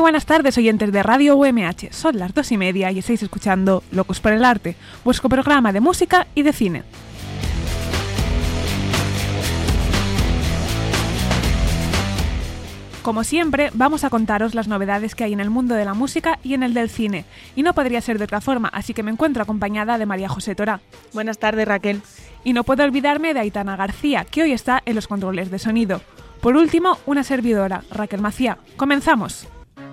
buenas tardes, oyentes de Radio UMH. Son las 2:30 y estáis escuchando Locos por el Arte, vuestro programa de música y de cine. Como siempre, vamos a contaros las novedades que hay en el mundo de la música y en el del cine. Y no podría ser de otra forma, así que me encuentro acompañada de María José Torá. Buenas tardes, Raquel. Y no puedo olvidarme de Aitana García, que hoy está en los controles de sonido. Por último, una servidora, Raquel Macía. ¡Comenzamos!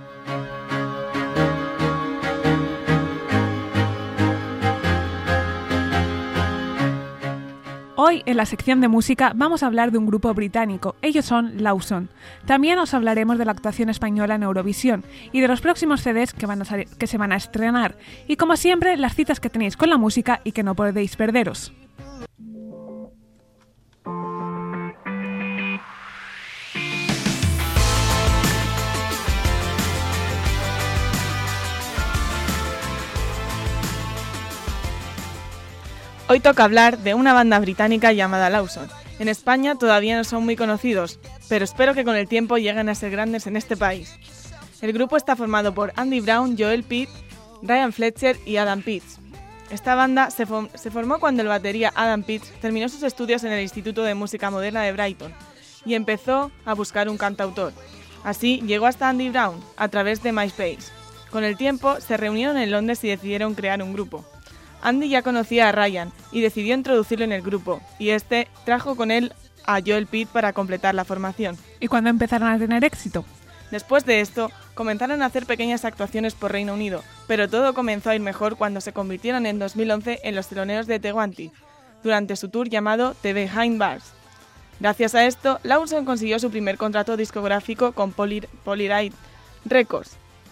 Hoy, en la sección de música, vamos a hablar de un grupo británico. Ellos son Lawson. También os hablaremos de la actuación española en Eurovisión y de los próximos CDs que se van a estrenar. Y como siempre, las citas que tenéis con la música y que no podéis perderos. Hoy toca hablar de una banda británica llamada Lawson. En España todavía no son muy conocidos, pero espero que con el tiempo lleguen a ser grandes en este país. El grupo está formado por Andy Brown, Joel Pitt, Ryan Fletcher y Adam Pitts. Esta banda se formó cuando el batería Adam Pitts terminó sus estudios en el Instituto de Música Moderna de Brighton y empezó a buscar un cantautor. Así llegó hasta Andy Brown a través de MySpace. Con el tiempo se reunieron en Londres y decidieron crear un grupo. Andy ya conocía a Ryan y decidió introducirlo en el grupo, y este trajo con él a Joel Pitt para completar la formación. ¿Y cuándo empezaron a tener éxito? Después de esto, comenzaron a hacer pequeñas actuaciones por Reino Unido, pero todo comenzó a ir mejor cuando se convirtieron en 2011 en los teloneros de Tewanti, durante su tour llamado The Behind Bars. Gracias a esto, Lawson consiguió su primer contrato discográfico con Polyride Records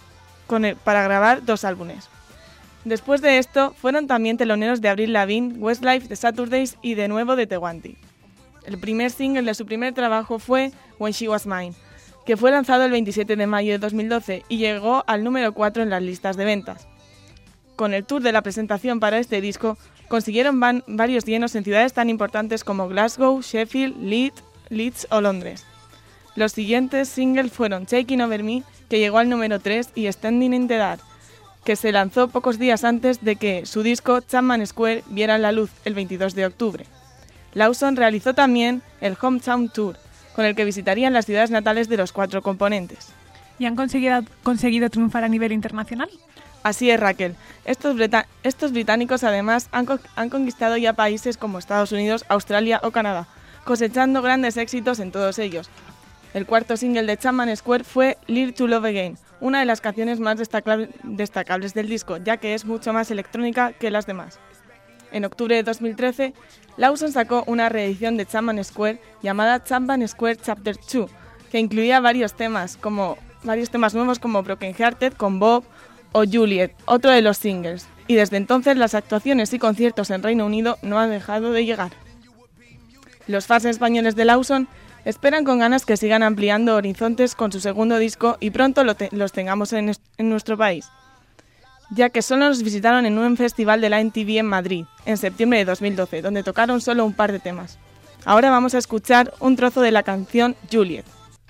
para grabar 2 álbumes. Después de esto, fueron también teloneros de Avril Lavigne, Westlife, The Saturdays y de nuevo de Tewanti. El primer single de su primer trabajo fue When She Was Mine, que fue lanzado el 27 de mayo de 2012 y llegó al número 4 en las listas de ventas. Con el tour de la presentación para este disco, consiguieron varios llenos en ciudades tan importantes como Glasgow, Sheffield, Leeds o Londres. Los siguientes singles fueron Taking Over Me, que llegó al número 3, y Standing in the Dark, que se lanzó pocos días antes de que su disco Chapman Square viera la luz el 22 de octubre. Lawson realizó también el Hometown Tour, con el que visitarían las ciudades natales de los 4 componentes. ¿Y han conseguido triunfar a nivel internacional? Así es, Raquel. Estos británicos además han conquistado ya países como Estados Unidos, Australia o Canadá, cosechando grandes éxitos en todos ellos. El cuarto single de Chapman Square fue Learn to Love Again, una de las canciones más destacables del disco, ya que es mucho más electrónica que las demás. En octubre de 2013, Lawson sacó una reedición de Chapman Square llamada Chapman Square Chapter 2, que incluía varios temas nuevos como Broken Hearted con Bob o Juliet, otro de los singles. Y desde entonces las actuaciones y conciertos en Reino Unido no han dejado de llegar. Los fans españoles de Lawson esperan con ganas que sigan ampliando horizontes con su segundo disco y pronto los tengamos en nuestro país, ya que solo nos visitaron en un festival de la MTV en Madrid, en septiembre de 2012, donde tocaron solo un par de temas. Ahora vamos a escuchar un trozo de la canción Juliet.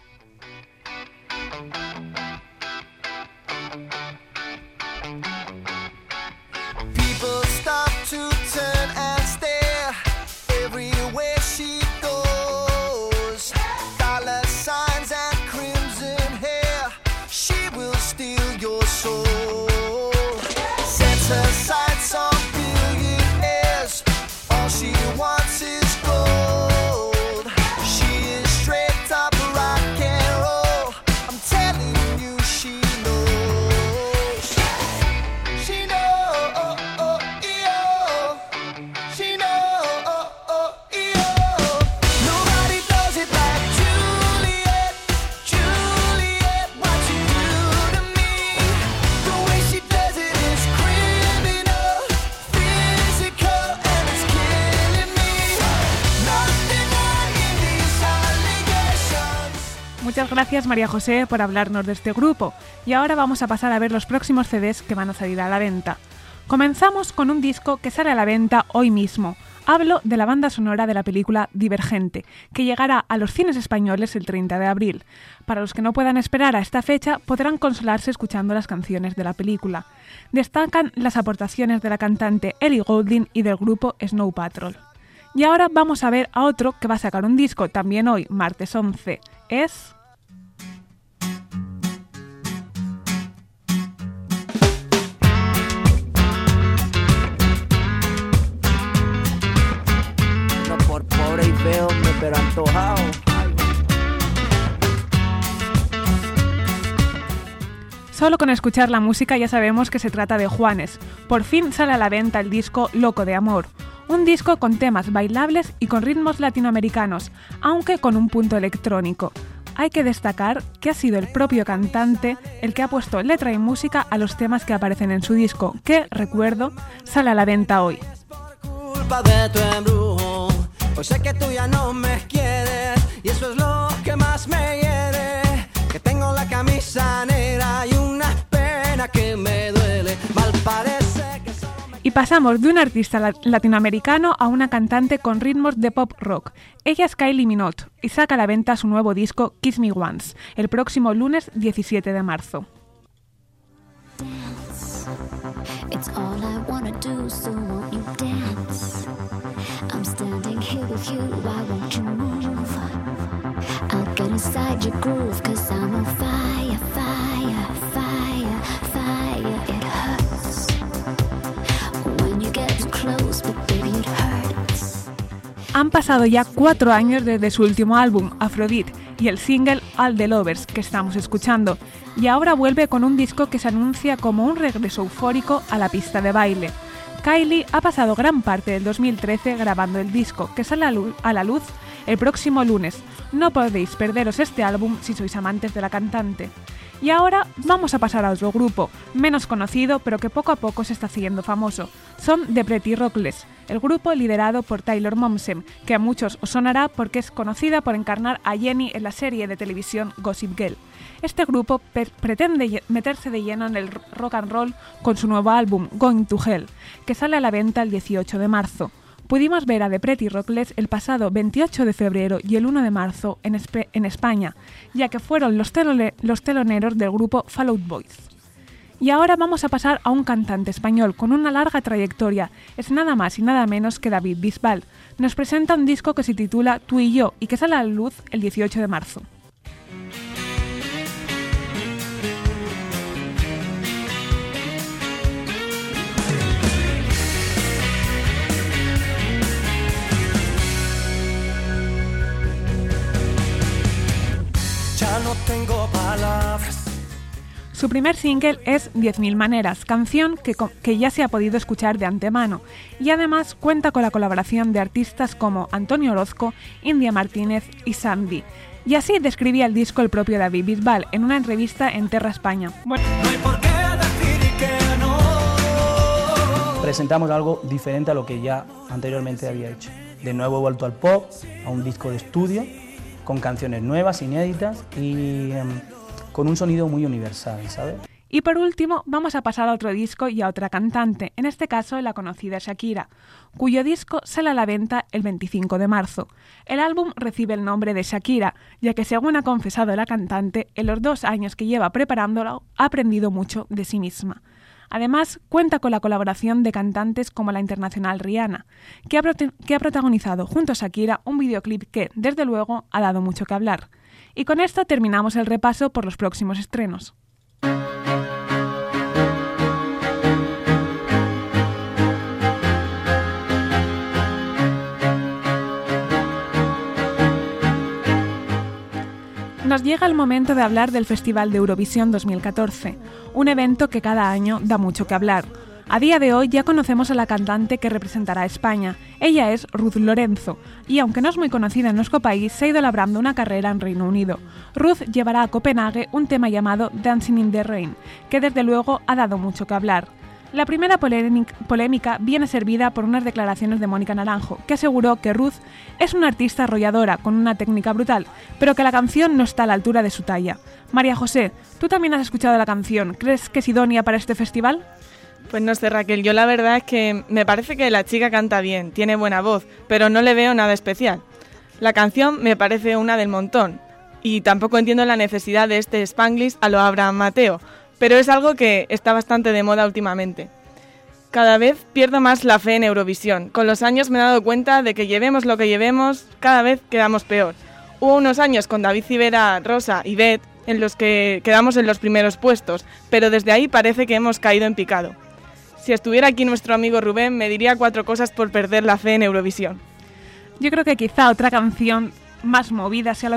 Muchas gracias, María José, por hablarnos de este grupo. Y ahora vamos a pasar a ver los próximos CDs que van a salir a la venta. Comenzamos con un disco que sale a la venta hoy mismo. Hablo de la banda sonora de la película Divergente, que llegará a los cines españoles el 30 de abril. Para los que no puedan esperar a esta fecha, podrán consolarse escuchando las canciones de la película. Destacan las aportaciones de la cantante Ellie Goulding y del grupo Snow Patrol. Y ahora vamos a ver a otro que va a sacar un disco también hoy, martes 11. Es... pero antojado. Solo con escuchar la música ya sabemos que se trata de Juanes. Por fin sale a la venta el disco Loco de Amor. Un disco con temas bailables y con ritmos latinoamericanos, aunque con un punto electrónico. Hay que destacar que ha sido el propio cantante el que ha puesto letra y música a los temas que aparecen en su disco, que, recuerdo, sale a la venta hoy. Pues sé que tú ya no me quieres y eso es lo que más me hiere, que tengo la camisa negra y una pena que me duele, mal parece que solo me... Y pasamos de un artista latinoamericano a una cantante con ritmos de pop rock. Ella es Kylie Minogue y saca a la venta su nuevo disco Kiss Me Once, el próximo lunes 17 de marzo. It's all I wanna do, so won't you dance? I'm standing here with you, why won't you move? I'll get inside your groove, 'cause I'm on fire, fire, fire, fire. It hurts when you get too close, but baby it hurts. Han pasado ya 4 años desde su último álbum, Aphrodite, y el single All the Lovers, que estamos escuchando, y ahora vuelve con un disco que se anuncia como un regreso eufórico a la pista de baile. Kylie ha pasado gran parte del 2013 grabando el disco, que sale a la luz el próximo lunes. No podéis perderos este álbum si sois amantes de la cantante. Y ahora vamos a pasar a otro grupo, menos conocido pero que poco a poco se está haciendo famoso. Son The Pretty Reckless, el grupo liderado por Taylor Momsen, que a muchos os sonará porque es conocida por encarnar a Jenny en la serie de televisión Gossip Girl. Este grupo pretende meterse de lleno en el rock and roll con su nuevo álbum Going to Hell, que sale a la venta el 18 de marzo. Pudimos ver a The Pretty Reckless el pasado 28 de febrero y el 1 de marzo en España, ya que fueron los teloneros del grupo Fall Out Boys. Y ahora vamos a pasar a un cantante español con una larga trayectoria. Es nada más y nada menos que David Bisbal. Nos presenta un disco que se titula Tú y yo y que sale a la luz el 18 de marzo. Ya no tengo palabras. Su primer single es 10.000 maneras, canción que ya se ha podido escuchar de antemano, y además cuenta con la colaboración de artistas como Antonio Orozco, India Martínez y Sandy. Y así describía el disco el propio David Bisbal en una entrevista en Terra España. No hay por qué decir que no. Presentamos algo diferente a lo que ya anteriormente había hecho. De nuevo he vuelto al pop, a un disco de estudio, con canciones nuevas, inéditas y con un sonido muy universal, ¿sabes? Y por último, vamos a pasar a otro disco y a otra cantante, en este caso la conocida Shakira, cuyo disco sale a la venta el 25 de marzo. El álbum recibe el nombre de Shakira, ya que según ha confesado la cantante, en los 2 años que lleva preparándolo, ha aprendido mucho de sí misma. Además, cuenta con la colaboración de cantantes como la internacional Rihanna, que ha protagonizado junto a Shakira un videoclip que, desde luego, ha dado mucho que hablar. Y con esto terminamos el repaso por los próximos estrenos. Nos llega el momento de hablar del Festival de Eurovisión 2014, un evento que cada año da mucho que hablar. A día de hoy ya conocemos a la cantante que representará a España. Ella es Ruth Lorenzo, y aunque no es muy conocida en nuestro país, se ha ido labrando una carrera en Reino Unido. Ruth llevará a Copenhague un tema llamado Dancing in the Rain, que desde luego ha dado mucho que hablar. La primera polémica viene servida por unas declaraciones de Mónica Naranjo, que aseguró que Ruth es una artista arrolladora con una técnica brutal, pero que la canción no está a la altura de su talla. María José, ¿tú también has escuchado la canción? ¿Crees que es idónea para este festival? Pues no sé, Raquel, yo la verdad es que me parece que la chica canta bien, tiene buena voz, pero no le veo nada especial. La canción me parece una del montón, y tampoco entiendo la necesidad de este Spanglish a lo Abraham Mateo, pero es algo que está bastante de moda últimamente. Cada vez pierdo más la fe en Eurovisión. Con los años me he dado cuenta de que llevemos lo que llevemos, cada vez quedamos peor. Hubo unos años con David Civera, Rosa y Bet en los que quedamos en los primeros puestos, pero desde ahí parece que hemos caído en picado. Si estuviera aquí nuestro amigo Rubén, me diría 4 cosas por perder la fe en Eurovisión. Yo creo que quizá otra canción más movida sea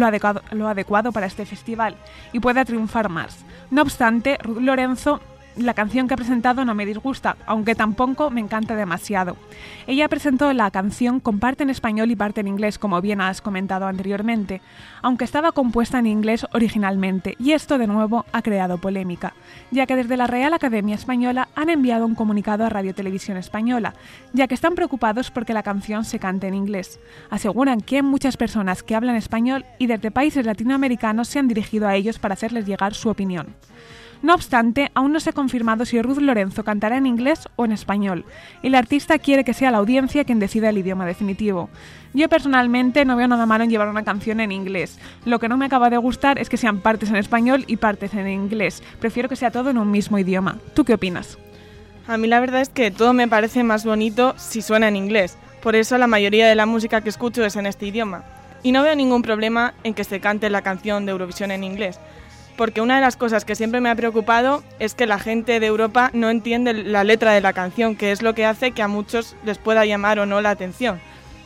lo adecuado para este festival y pueda triunfar más. No obstante, Ruth Lorenzo, la canción que ha presentado no me disgusta, aunque tampoco me encanta demasiado. Ella presentó la canción con parte en español y parte en inglés, como bien has comentado anteriormente, aunque estaba compuesta en inglés originalmente, y esto de nuevo ha creado polémica, ya que desde la Real Academia Española han enviado un comunicado a Radio Televisión Española, ya que están preocupados porque la canción se cante en inglés. Aseguran que hay muchas personas que hablan español y desde países latinoamericanos se han dirigido a ellos para hacerles llegar su opinión. No obstante, aún no se ha confirmado si Ruth Lorenzo cantará en inglés o en español, y la artista quiere que sea la audiencia quien decida el idioma definitivo. Yo personalmente no veo nada malo en llevar una canción en inglés. Lo que no me acaba de gustar es que sean partes en español y partes en inglés. Prefiero que sea todo en un mismo idioma. ¿Tú qué opinas? A mí la verdad es que todo me parece más bonito si suena en inglés. Por eso la mayoría de la música que escucho es en este idioma. Y no veo ningún problema en que se cante la canción de Eurovisión en inglés. Porque una de las cosas que siempre me ha preocupado es que la gente de Europa no entiende la letra de la canción, que es lo que hace que a muchos les pueda llamar o no la atención.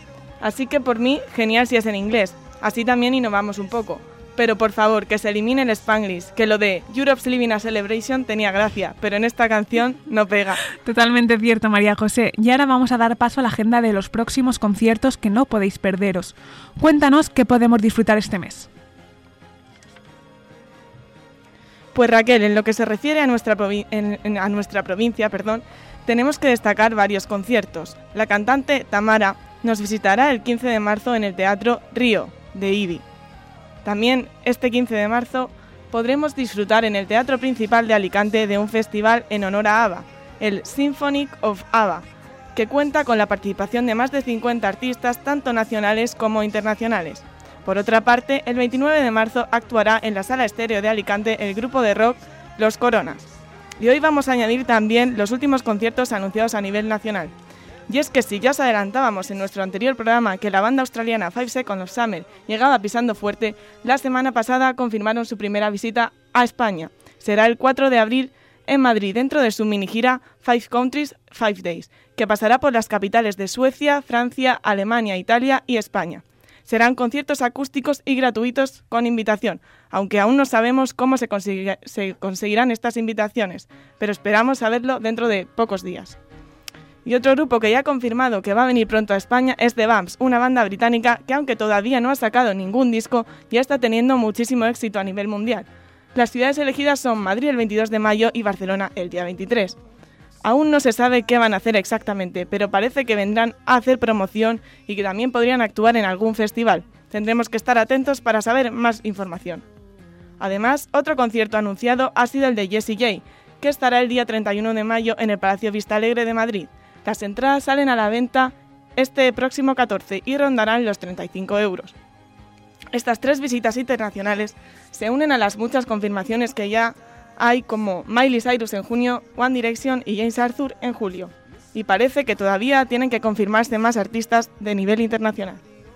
Así que por mí, genial si es en inglés, así también innovamos un poco. Pero por favor, que se elimine el Spanglish, que lo de Europe's Living a Celebration tenía gracia, pero en esta canción no pega. Totalmente cierto, María José. Y ahora vamos a dar paso a la agenda de los próximos conciertos que no podéis perderos. Cuéntanos qué podemos disfrutar este mes. Pues Raquel, en lo que se refiere a nuestra provincia, tenemos que destacar varios conciertos. La cantante Tamara nos visitará el 15 de marzo en el Teatro Río de Ibi. También este 15 de marzo podremos disfrutar en el Teatro Principal de Alicante de un festival en honor a ABBA, el Symphony of ABBA, que cuenta con la participación de más de 50 artistas tanto nacionales como internacionales. Por otra parte, el 29 de marzo actuará en la Sala Estéreo de Alicante el grupo de rock Los Coronas. Y hoy vamos a añadir también los últimos conciertos anunciados a nivel nacional. Y es que si ya os adelantábamos en nuestro anterior programa que la banda australiana 5 Seconds of Summer llegaba pisando fuerte, la semana pasada confirmaron su primera visita a España. Será el 4 de abril en Madrid, dentro de su mini gira 5 Countries, 5 Days, que pasará por las capitales de Suecia, Francia, Alemania, Italia y España. Serán conciertos acústicos y gratuitos con invitación, aunque aún no sabemos cómo se conseguirán estas invitaciones, pero esperamos saberlo dentro de pocos días. Y otro grupo que ya ha confirmado que va a venir pronto a España es The Vamps, una banda británica que, aunque todavía no ha sacado ningún disco, ya está teniendo muchísimo éxito a nivel mundial. Las ciudades elegidas son Madrid el 22 de mayo y Barcelona el día 23. Aún no se sabe qué van a hacer exactamente, pero parece que vendrán a hacer promoción y que también podrían actuar en algún festival. Tendremos que estar atentos para saber más información. Además, otro concierto anunciado ha sido el de Jessie J, que estará el día 31 de mayo en el Palacio Vistalegre de Madrid. Las entradas salen a la venta este próximo 14 y rondarán los 35 euros. Estas 3 visitas internacionales se unen a las muchas confirmaciones que ya hay, como Miley Cyrus en junio, One Direction y James Arthur en julio. Y parece que todavía tienen que confirmarse más artistas de nivel internacional.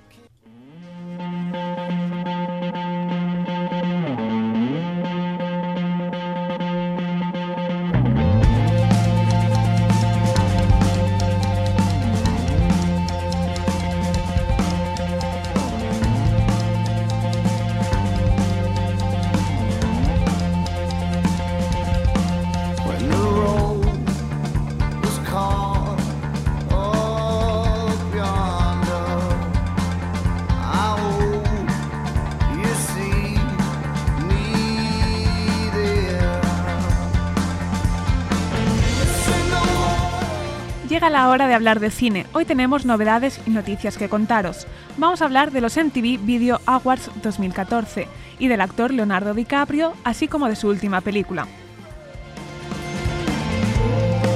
Llega la hora de hablar de cine. Hoy tenemos novedades y noticias que contaros. Vamos a hablar de los MTV Video Awards 2014 y del actor Leonardo DiCaprio, así como de su última película.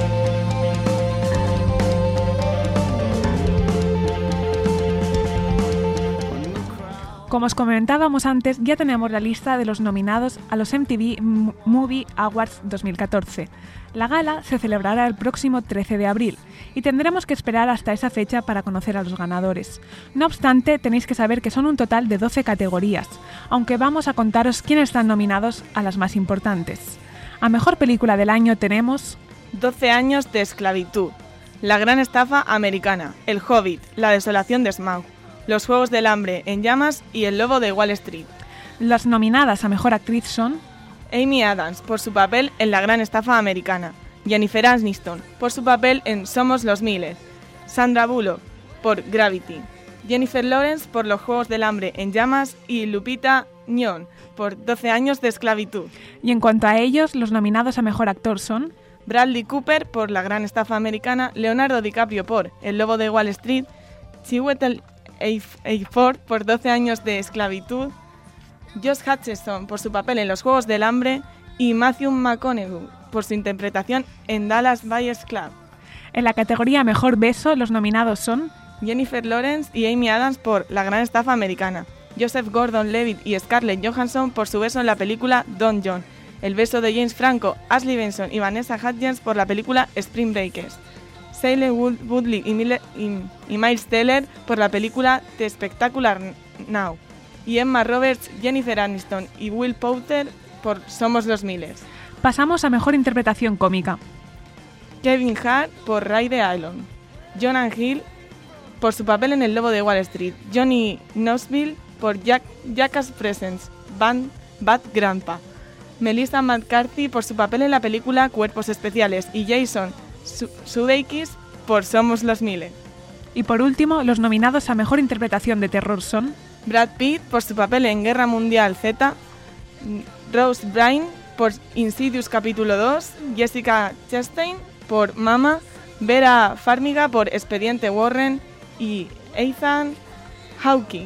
Como os comentábamos antes, ya tenemos la lista de los nominados a los MTV Movie Awards 2014. La gala se celebrará el próximo 13 de abril y tendremos que esperar hasta esa fecha para conocer a los ganadores. No obstante, tenéis que saber que son un total de 12 categorías, aunque vamos a contaros quiénes están nominados a las más importantes. A Mejor Película del Año tenemos 12 años de esclavitud, La gran estafa americana, El Hobbit, La desolación de Smaug, Los Juegos del Hambre, En llamas y El lobo de Wall Street. Las nominadas a Mejor Actriz son Amy Adams, por su papel en La gran estafa americana, Jennifer Aniston, por su papel en Somos los Miles, Sandra Bullock, por Gravity, Jennifer Lawrence, por Los Juegos del Hambre, En llamas y Lupita Nyong'o, por 12 años de esclavitud. Y en cuanto a ellos, los nominados a Mejor Actor son Bradley Cooper, por La gran estafa americana, Leonardo DiCaprio, por El lobo de Wall Street, Chiwetel Ejiofor, por 12 años de esclavitud, Josh Hutcherson, por su papel en Los Juegos del Hambre, y Matthew McConaughey, por su interpretación en Dallas Buyers Club. En la categoría Mejor Beso, los nominados son Jennifer Lawrence y Amy Adams por La gran estafa americana, Joseph Gordon-Levitt y Scarlett Johansson por su beso en la película Don John, el beso de James Franco, Ashley Benson y Vanessa Hudgens por la película Spring Breakers, Shailene Woodley y Miles Teller por la película The Spectacular Now, y Emma Roberts, Jennifer Aniston y Will Poulter por Somos los Miles. Pasamos a Mejor Interpretación Cómica. Kevin Hart por Ride Island, Jonah Hill por su papel en El lobo de Wall Street, Johnny Knoxville por Jackass Presents, Bad Grandpa, Melissa McCarthy por su papel en la película Cuerpos Especiales y Jason Sudeikis por Somos los Miles. Y por último, los nominados a Mejor Interpretación de Terror son Brad Pitt por su papel en Guerra Mundial Z, Rose Byrne por Insidious capítulo 2, Jessica Chastain por Mama, Vera Farmiga por Expediente Warren y Ethan Hawke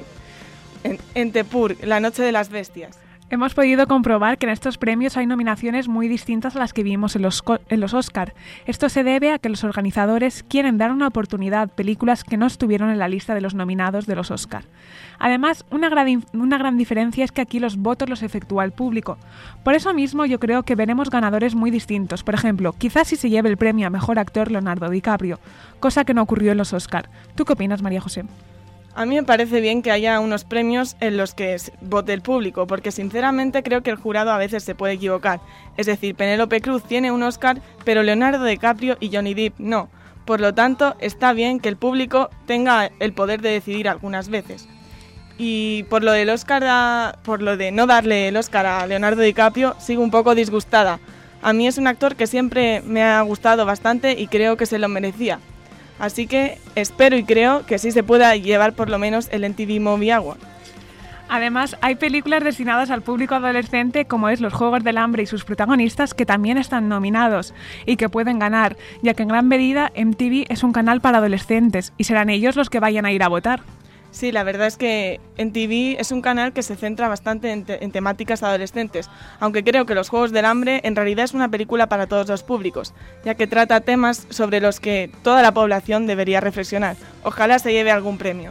en The Purge, La noche de las bestias. Hemos podido comprobar que en estos premios hay nominaciones muy distintas a las que vimos en los Oscar. Esto se debe a que los organizadores quieren dar una oportunidad a películas que no estuvieron en la lista de los nominados de los Oscar. Además, una gran diferencia es que aquí los votos los efectúa el público. Por eso mismo yo creo que veremos ganadores muy distintos. Por ejemplo, quizás si se lleve el premio a Mejor Actor Leonardo DiCaprio, cosa que no ocurrió en los Oscar. ¿Tú qué opinas, María José? A mí me parece bien que haya unos premios en los que vote el público, porque sinceramente creo que el jurado a veces se puede equivocar. Es decir, Penélope Cruz tiene un Oscar, pero Leonardo DiCaprio y Johnny Depp no. Por lo tanto, está bien que el público tenga el poder de decidir algunas veces. Y por lo del Oscar, por lo de no darle el Oscar a Leonardo DiCaprio, sigo un poco disgustada. A mí es un actor que siempre me ha gustado bastante y creo que se lo merecía. Así que espero y creo que sí se pueda llevar por lo menos el MTV Movie Award. Además, hay películas destinadas al público adolescente como es Los Juegos del Hambre y sus protagonistas que también están nominados y que pueden ganar, ya que en gran medida MTV es un canal para adolescentes y serán ellos los que vayan a ir a votar. Sí, la verdad es que MTV es un canal que se centra bastante en temáticas adolescentes, aunque creo que Los Juegos del Hambre en realidad es una película para todos los públicos, ya que trata temas sobre los que toda la población debería reflexionar. Ojalá se lleve algún premio.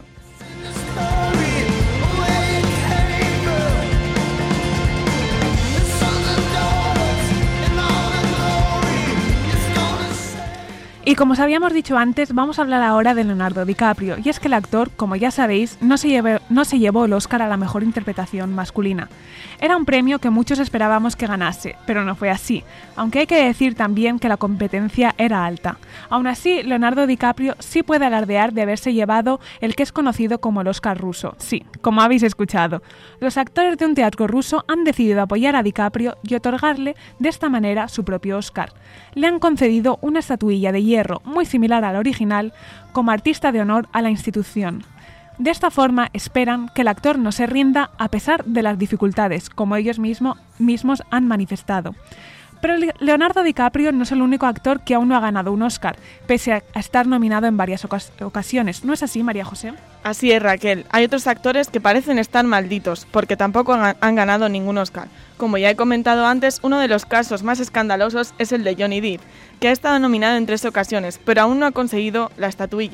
Y como os habíamos dicho antes, vamos a hablar ahora de Leonardo DiCaprio, y es que el actor, como ya sabéis, no se llevó el Oscar a la mejor interpretación masculina. Era un premio que muchos esperábamos que ganase, pero no fue así, aunque hay que decir también que la competencia era alta. Aún así, Leonardo DiCaprio sí puede alardear de haberse llevado el que es conocido como el Oscar ruso. Sí, como habéis escuchado. Los actores de un teatro ruso han decidido apoyar a DiCaprio y otorgarle de esta manera su propio Oscar. Le han concedido una estatuilla de hierro muy similar al original como artista de honor a la institución. De esta forma esperan que el actor no se rinda a pesar de las dificultades, como ellos mismos han manifestado. Pero Leonardo DiCaprio no es el único actor que aún no ha ganado un Oscar, pese a estar nominado en varias ocasiones. ¿No es así, María José? Así es, Raquel. Hay otros actores que parecen estar malditos, porque tampoco han ganado ningún Oscar. Como ya he comentado antes, uno de los casos más escandalosos es el de Johnny Depp, que ha estado nominado en 3 ocasiones, pero aún no ha conseguido la estatuilla.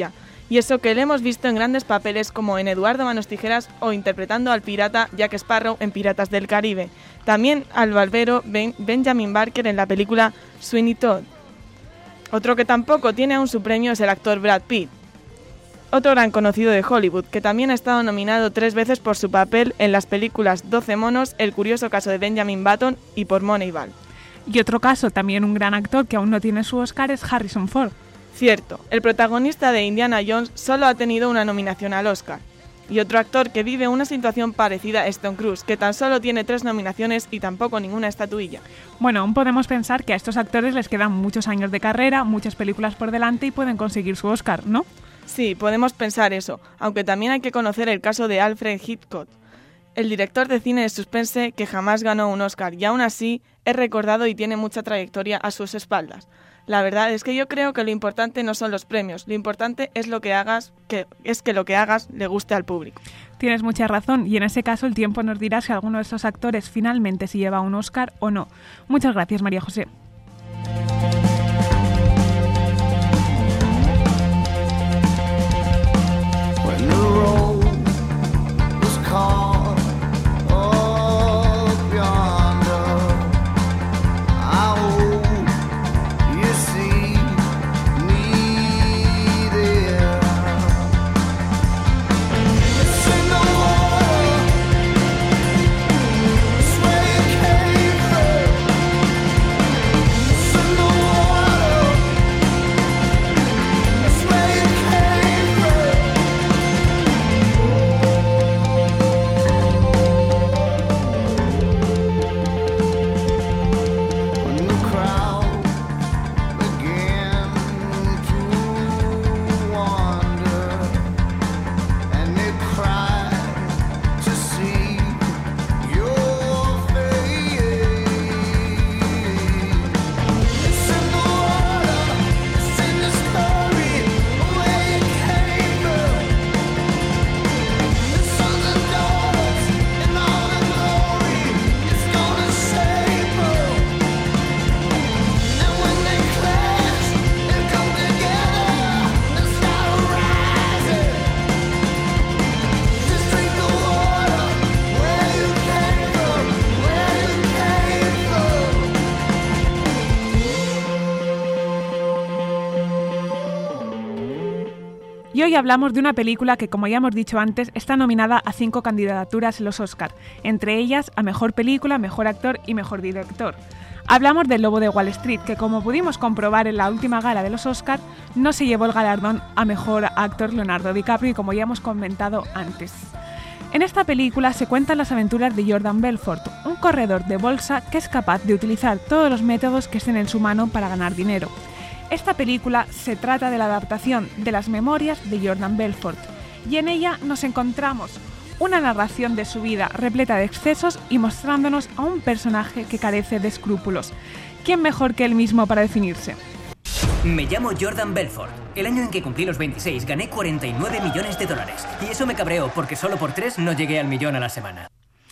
Y eso que le hemos visto en grandes papeles como en Eduardo Manos Tijeras o interpretando al pirata Jack Sparrow en Piratas del Caribe. También al barbero Benjamin Barker en la película Sweeney Todd. Otro que tampoco tiene aún su premio es el actor Brad Pitt, otro gran conocido de Hollywood, que también ha estado nominado 3 veces por su papel en las películas 12 monos, El curioso caso de Benjamin Button y por Moneyball. Y otro caso, también un gran actor que aún no tiene su Oscar, es Harrison Ford. Cierto, el protagonista de Indiana Jones solo ha tenido una nominación al Oscar. Y otro actor que vive una situación parecida es Tom Cruise, que tan solo tiene 3 nominaciones y tampoco ninguna estatuilla. Bueno, aún podemos pensar que a estos actores les quedan muchos años de carrera, muchas películas por delante y pueden conseguir su Oscar, ¿no? Sí, podemos pensar eso, aunque también hay que conocer el caso de Alfred Hitchcock, el director de cine de suspense que jamás ganó un Oscar y aún así es recordado y tiene mucha trayectoria a sus espaldas. La verdad es que yo creo que lo importante no son los premios, lo importante es que lo que hagas le guste al público. Tienes mucha razón y en ese caso el tiempo nos dirá si alguno de estos actores finalmente se lleva un Oscar o no. Muchas gracias, María José. Y hoy hablamos de una película que, como ya hemos dicho antes, está nominada a 5 candidaturas en los Oscar, entre ellas a Mejor Película, Mejor Actor y Mejor Director. Hablamos del Lobo de Wall Street, que como pudimos comprobar en la última gala de los Oscar, no se llevó el galardón a Mejor Actor Leonardo DiCaprio, como ya hemos comentado antes. En esta película se cuentan las aventuras de Jordan Belfort, un corredor de bolsa que es capaz de utilizar todos los métodos que estén en su mano para ganar dinero. Esta película se trata de la adaptación de las memorias de Jordan Belfort y en ella nos encontramos una narración de su vida repleta de excesos y mostrándonos a un personaje que carece de escrúpulos. ¿Quién mejor que él mismo para definirse? Me llamo Jordan Belfort. El año en que cumplí los 26 gané $49 millones y eso me cabreó porque solo por 3 no llegué al millón a la semana.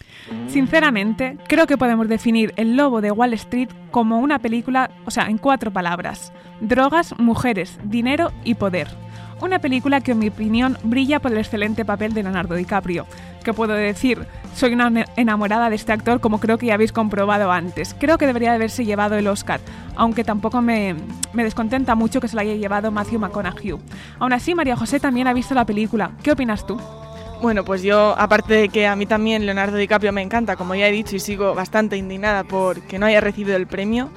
Sinceramente, creo que podemos definir El Lobo de Wall Street como una película, en 4 palabras: drogas, mujeres, dinero y poder. Una película que, en mi opinión, brilla por el excelente papel de Leonardo DiCaprio. ¿Qué puedo decir? Soy una enamorada de este actor, como creo que ya habéis comprobado antes. Creo que debería haberse llevado el Oscar, aunque tampoco me descontenta mucho que se lo haya llevado Matthew McConaughey. Aún así, María José también ha visto la película. ¿Qué opinas tú? Bueno, pues yo, aparte de que a mí también Leonardo DiCaprio me encanta, como ya he dicho, y sigo bastante indignada por que no haya recibido el premio,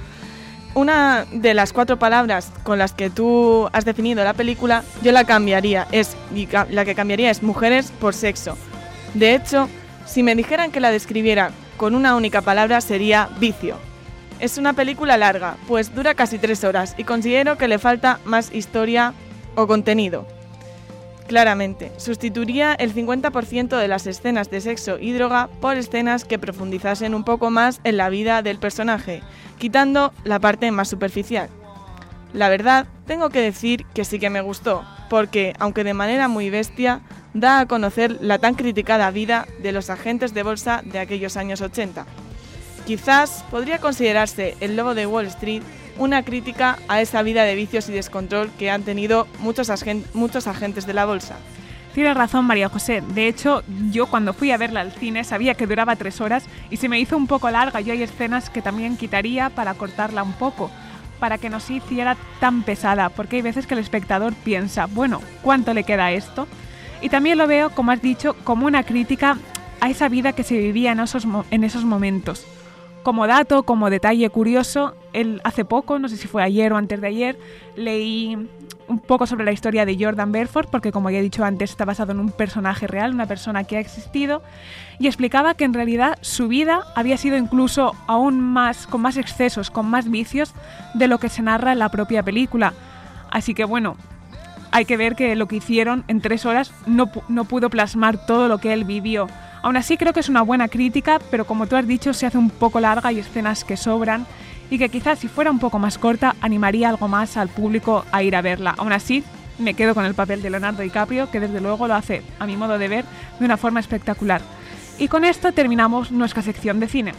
una de las 4 palabras con las que tú has definido la película, yo la cambiaría, la que cambiaría es mujeres por sexo. De hecho, si me dijeran que la describiera con una única palabra sería vicio. Es una película larga, pues dura casi 3 horas y considero que le falta más historia o contenido. Claramente, sustituiría el 50% de las escenas de sexo y droga por escenas que profundizasen un poco más en la vida del personaje, quitando la parte más superficial. La verdad, tengo que decir que sí que me gustó, porque, aunque de manera muy bestia, da a conocer la tan criticada vida de los agentes de bolsa de aquellos años 80. Quizás podría considerarse El Lobo de Wall Street una crítica a esa vida de vicios y descontrol que han tenido muchos agentes de la bolsa. Tienes razón, María José. De hecho, yo cuando fui a verla al cine sabía que duraba 3 horas y se me hizo un poco larga. Yo hay escenas que también quitaría para cortarla un poco, para que no se hiciera tan pesada, porque hay veces que el espectador piensa, bueno, ¿cuánto le queda a esto? Y también lo veo, como has dicho, como una crítica a esa vida que se vivía en esos momentos. Como dato, como detalle curioso, hace poco, no sé si fue ayer o antes de ayer, leí un poco sobre la historia de Jordan Belfort, porque como ya he dicho antes, está basado en un personaje real, una persona que ha existido, y explicaba que en realidad su vida había sido incluso aún más, con más excesos, con más vicios de lo que se narra en la propia película. Así que bueno, hay que ver que lo que hicieron en 3 horas no pudo plasmar todo lo que él vivió. Aún así creo que es una buena crítica, pero como tú has dicho, se hace un poco larga, hay escenas que sobran, y que quizás si fuera un poco más corta animaría algo más al público a ir a verla. Aún así, me quedo con el papel de Leonardo DiCaprio, que desde luego lo hace, a mi modo de ver, de una forma espectacular. Y con esto terminamos nuestra sección de cine.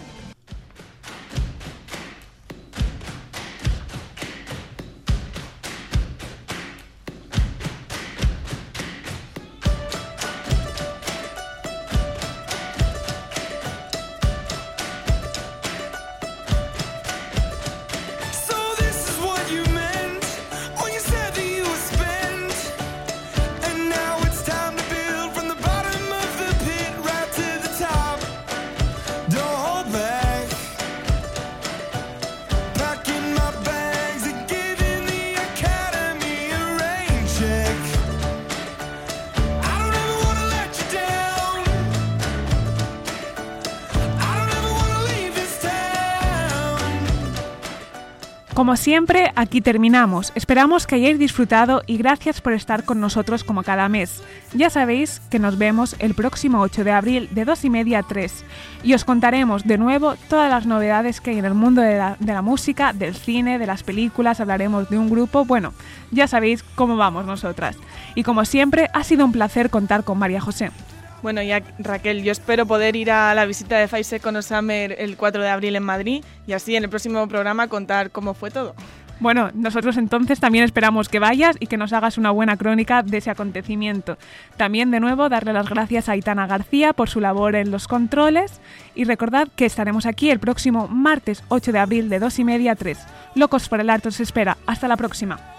Como siempre, aquí terminamos. Esperamos que hayáis disfrutado y gracias por estar con nosotros como cada mes. Ya sabéis que nos vemos el próximo 8 de abril de 2:30 a 3 y os contaremos de nuevo todas las novedades que hay en el mundo de la música, del cine, de las películas, hablaremos de un grupo. Bueno, ya sabéis cómo vamos nosotras. Y como siempre, ha sido un placer contar con María José. Bueno, ya Raquel, yo espero poder ir a la visita de 5 Seconds Summer el 4 de abril en Madrid y así en el próximo programa contar cómo fue todo. Bueno, nosotros entonces también esperamos que vayas y que nos hagas una buena crónica de ese acontecimiento. También de nuevo darle las gracias a Aitana García por su labor en los controles y recordad que estaremos aquí el próximo martes 8 de abril de 2:30 a 3. Locos por el Arte os espera. Hasta la próxima.